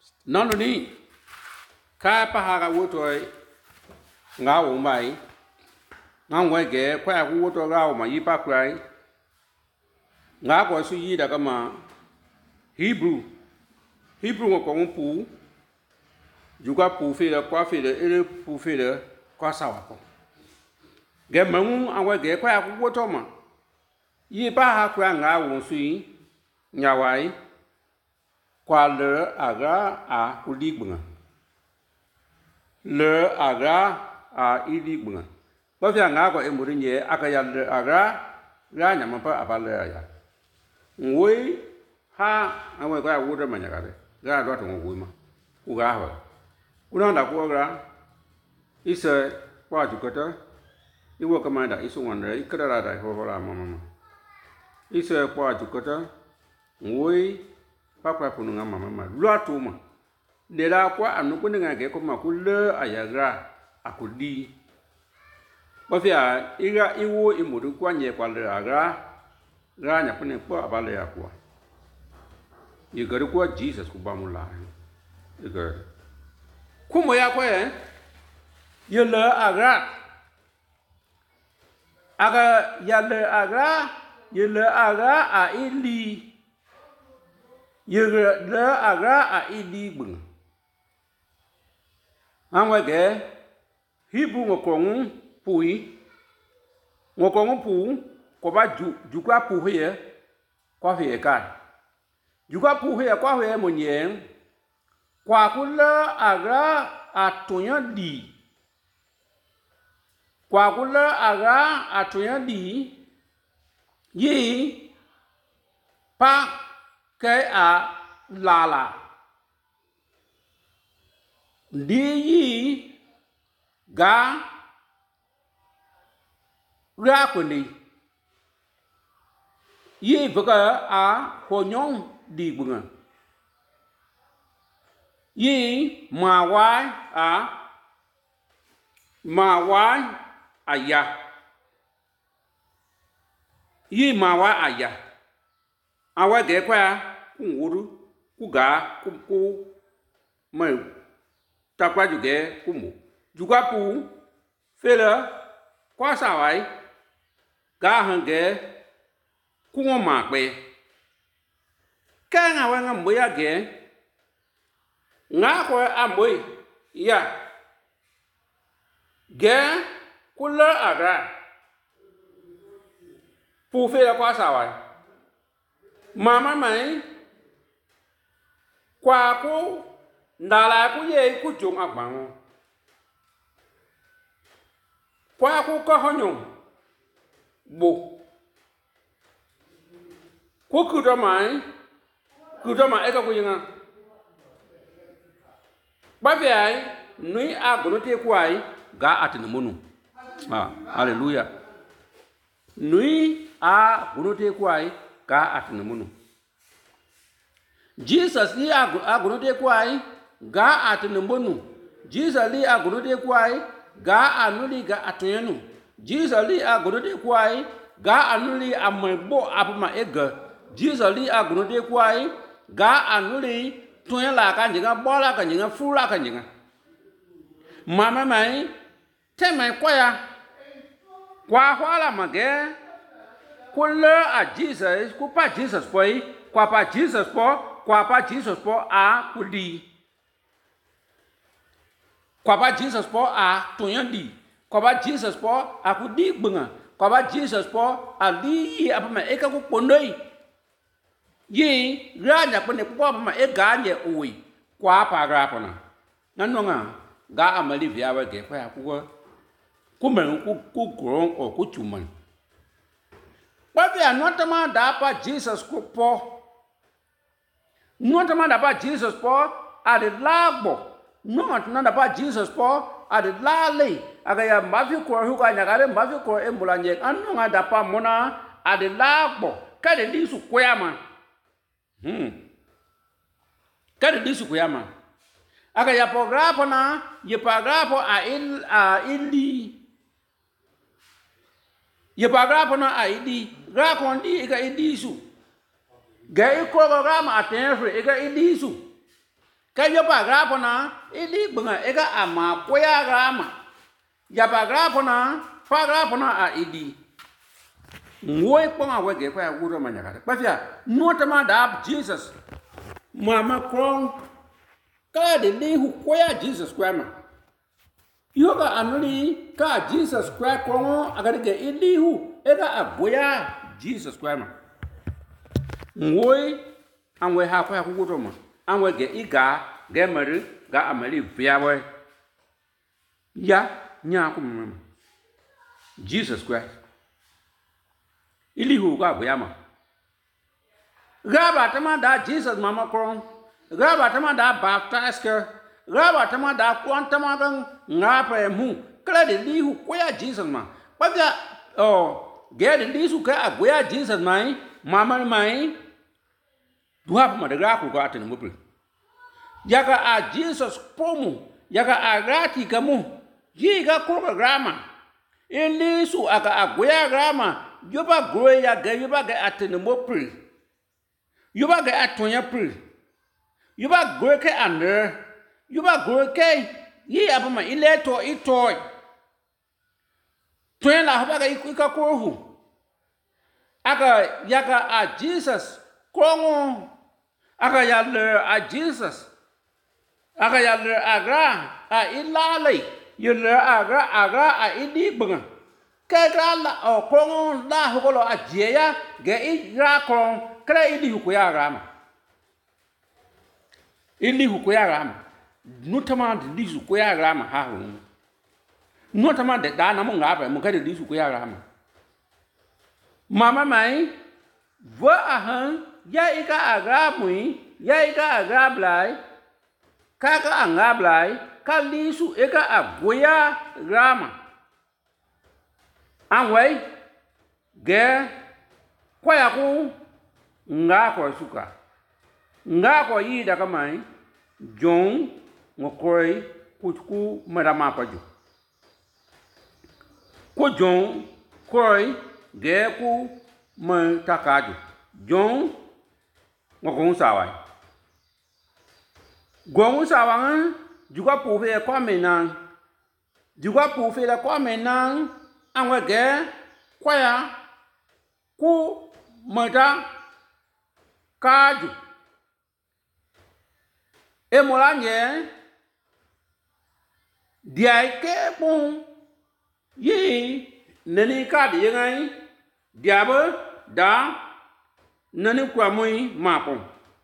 Nano ni ka pahaga wotoi nga wo mai nga wege kwa ku woto ga ma yipa kwai nga ko su yi daga ma Hebrew ko pu juga pu fe la kwa fe le ele pu fe le kwa sawa ko ge mamu awe ge kwa ku woto ma yi pa ha kwa nga wo su yi nyawai kwa le aga a kuligbunga le aga a iligbunga ba fi nga ko e muri nye aka ya le aga ga nya ma pa abale ya ngoi ha awe ko ya woto ma nya ga ga do to ngoi ma ku ga ho una da ko ga ise kwa jukata iwo kamanda isu ngone ikara da ho ho la mama ise kwa jukata ngoi papa punu nga mama lwa tu ma de la kwa anu ko nga ke ko ma ku le ayagra akudi ba fi a iga iwo imudu kwa nye kwa le agra ga nya pune ko abale ya kwa igari kwa Jesus ku ba mu la igari kumo ya kwa ye le agra aga ya le agra ye le agra a ili ye le agra a ili bung angwa ge Hebrew ngokong pui ngokong pu ko ba ju kwa pu he kwa he ka ju kwa pu he kwa he mo nyen kwa ku le agra atonya di kwa ku le agra atonya di yi pa ke a lala di yi ga ra kwani yi baka a honyong di bunga yi ma wa aya yi ma wa aya awa ge kwa ku nguru ku ga ku ma takwa ju ge ku mu juga pu fela kwa sawai ga hange ku ma pe ka nga wa nga mboya ge nga ko amboy ya ge kula agra pu fela kwa sawai mama mai kwa ku ndala ku ye ku jong agban kwa ku ko honyo bo ku do mai e ka ku yinga ba bi ai nui a gono te ku ai ga atin munu hallelujah nui a gono te ku ai ga atin munu Jesus li a gono te ku ai ga atin munu Jesus li a gono te ku ai ga anuli ga atenu Jesus li a gono te ku ai ga anuli ambo apuma ega Jesus li a gono te ku ai ga anuli tun la ka njinga bola ka njinga fula ka njinga mama mai te mai kwaya kwa hwala mage kula a Jesus ku pa Jesus poi kwa pa Jesus po a kudi kwa pa Jesus po a tunyandi kwa pa Jesus po a kudi bunga kwa pa Jesus po a li apa eka ku pondoi yi ranya pone po apa ega nye uwi kwa pa grapona nanonga ga amali via wa ge kwa ku men ku gron o ku chuman pa via notama da pa Jesus ku po notama da pa Jesus po a de lagbo not nada pa Jesus po a de lale aga ya mafi ko hu ka nya gare mafi ko embulanye anu nga da pa mona a de lagbo ka de disu kwama ka de disu kwama aga ya paragrafo na ye paragrafo a ili ye paragrafo na a ili ga ko ndi ka idisu ga ko ga ma atenfre ga idisu ka yo ba gra pona ili bunga ega ama koya grama ya ba gra pona fa gra pona a idi ngoi ponga wege kwa wuro manyaka ba fia notama da Jesus mama kron ka de li hu koya Jesus kwama yoga anuli ka Jesus kwa kron aga de ili hu ega aboya Jesus kwama ngoi anwe ha kwa wuro ma anwe ge iga ge mari ga amali biawe ya nya ku Jesus Christ ili hu ga boya ma gaba tama da Jesus mama kron gaba tama da baptist gaba tama da kwantama gan ngapa mu kala de li hu ko ya Jesus ma paga ge de li su ka agoya Jesus mai mama mai duha ma da ga ku ga tan mu yaga a Jesus pomu yaga a rati kamu yiga ko grama ili su aga agoya grama yoba groya ga yoba ga atene mopri yoba ga atonya pri yoba groke ande yoba groke yi abama ileto itoy twela hoba ga ika kohu aga yaga a Jesus kongo aga yalle a Jesus aga yalle agra a ilale yalle agra a idi bunga kera la o kron la hokolo ajeya ge ira kron kra ili hukuya rama ili hukuya rama nutama de lisu kuya rama ha hu nutama de da na mo ngaba mo ka de lisu kuya rama mama mai va ahan ya ika agra mui ya ika agra blai kaka angablai ka lisu ika agoya rama anway ge kwaya ku nga ko suka nga ko yi daga mai jong ngokoi ku marama paju ko jong koi ge ku ma takaju jong ngokon sawai gong sawang juga pu fe ko menan juga pu fe la ko menan anwe ge kwaya ku mata kaju emolanye diai ke bon yi nani ka de ngai diabo da nani kwa moi mapon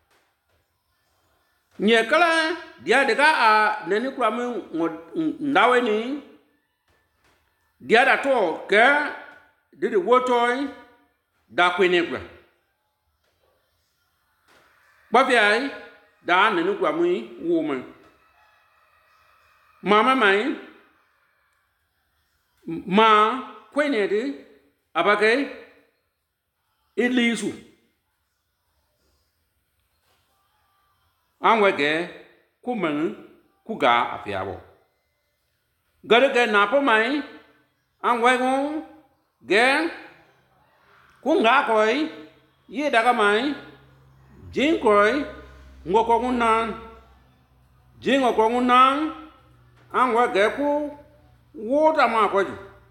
nye kala dia de ka a nani kwa moi ndawe ni dia da to ke de wotoi da kwenekwa babiai da nani kwa moi woman mama mai ma kwenede abake ilisu anwege kumen kuga afiabo garege napo mai anwego ge kunga koi ye daga mai jin koi ngoko ngunan jin ngoko ngunan anwege ku wota ma ko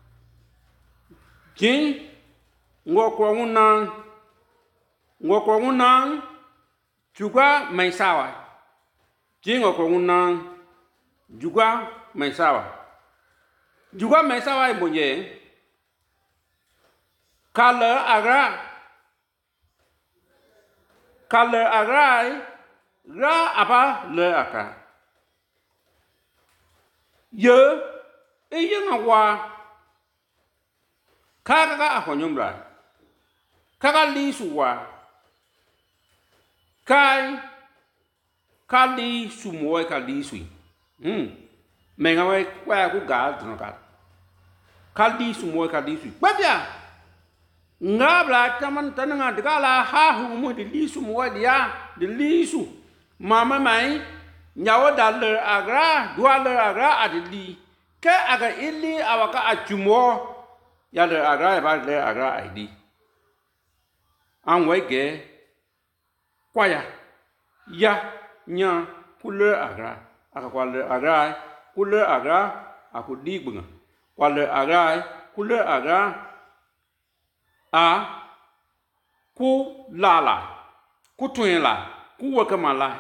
jin ngoko ngunan juga mai sawa jin ngoko ngunan juga mai sawa mbonye kala agra ra apa le aka ye eyanga wa kaga ahonyumra kaga lisuwa kai kali sumoy kali sui menga we kwa ku ga tnoka kali sumoy kali sui babya ngabla taman tananga dikala ha hu mu de lisu mo dia de lisu mama mai nyawo dal agra dual agra adli ke aga ili awaka achumo ya de agra ba de agra id anwe ge kwaya ya nya kule agra aka kwale agra kule agra aku di bunga kwale agra kule agra a ku lala ku twinla ku wakamala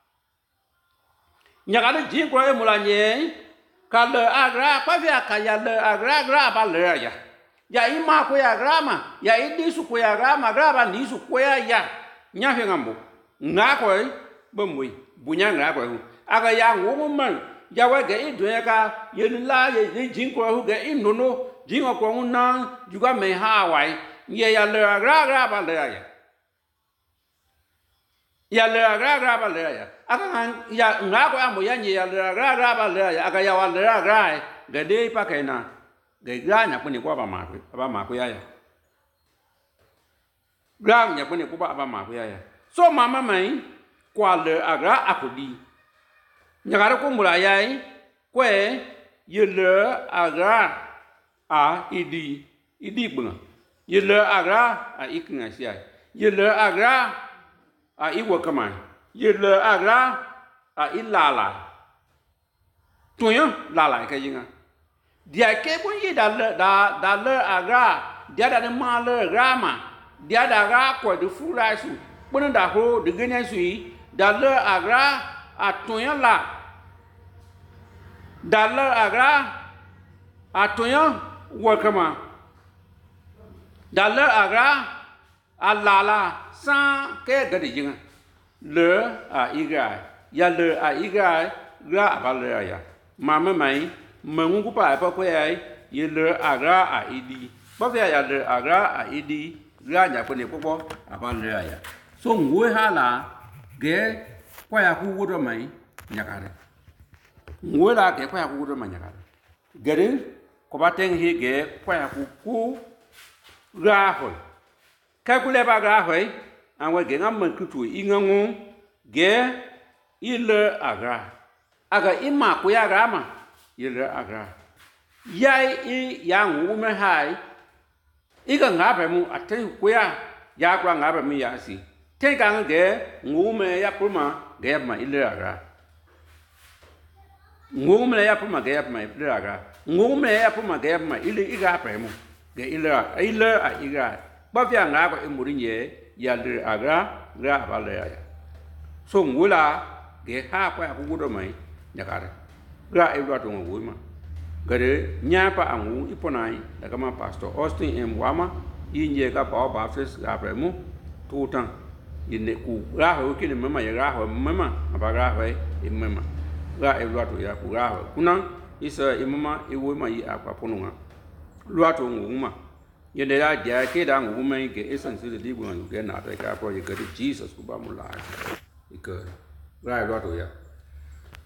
nyagale jinkro e mulanye kale agra pa via kaya le agra ba le ya ima ko ya grama ya idisu ko ya grama graba nisu ko ya nya fe ngambo ngako bomwe bunya ngako aga ya ngumman ya wa ge idwe ka yelila ye jinkro hu ge inono jingo ko na juga me ha wai ye ya le agra ba le ya le agra ba le aga ya ngako ambo ya nye ya le agra ba le aga ya wa le agra ge de pa kaina ge gra nya kuni kwa ba ma ko ya gra nya kuni kwa ba ma ko ya so mama mai kwa le agra akudi nyagara ko mura ya kwe ye le agra a idi bunga ye le agra a ikna sia ye le agra a iwo kama ye le agra a ilala toyo lala ka yinga dia ke bon ye da le agra dia da ma le rama dia da ga ko de fura su bon da ho de genya su da le agra a toyo la da le agra a toyo wo kama da le agra a lala sans que gade yinga le a igra ya le a igra gra ba le ya mama mai mangu pa ko ya ye le agra a idi ba ya le agra a idi gra nya ko ne popo aba le ya so ngwe hala ge kwa ya ku wodo mai nyakare ngwe la ge kwa ya ku wodo mai nyakare gade ko ba ten he ge kwa ya ku gra ho ka ku le ba gra ho anwe ge ngam kutu ingangu ge ile agra aga ima ku ya rama ile agra yai ya ngu me hai iga ngabe mu aten ku ya kwa ngabe mi ya si ten gang ge ngu me ya puma ge ma ile agra ngu me ya puma ge ma ile agra ngu me ya puma ge ma ile iga pe mu ge ile a iga ba via ngabe emurinye ya le agra gra ba le ya so ngula ge ha kwa ku gudo mai nyakare gra e ro to ngui ma gare nya pa angu iponai daga ma pastor Austin M Wama inye ka pa baptist abremu tutan ine ku gra ho kini mama ya gra ho mama aba gra ho mama gra e ro to ya ku gra ho kuna isa imama e wo ma yi akwa ponunga ro to nguma yende ya ja ke da nguma ke esan se de bu ngu ke na ta ka pro ye ke Jesus ku ba mu la ke gra ro to ya